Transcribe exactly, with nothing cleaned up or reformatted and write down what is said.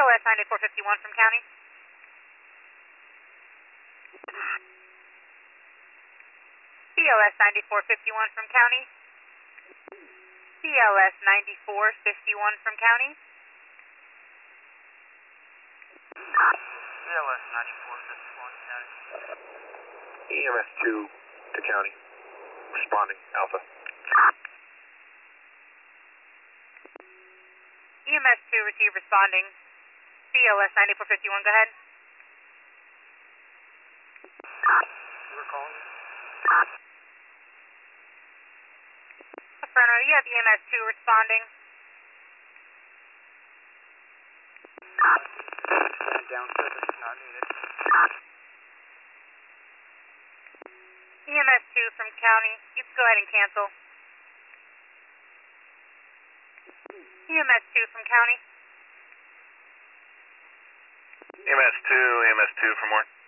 O S ninety-four fifty-one from county. B O S ninety-four fifty-one from county. B L S ninety-four fifty-one from county. B L S ninety-four fifty-one county. E M S two to county. Responding, Alpha. E M S two receive responding. B L S ninety-four fifty-one, go ahead. You were calling? Inferno, you have E M S two responding. And down service not needed. E M S two from county, you can go ahead and cancel. E M S two from county. E M S two, E M S two for more.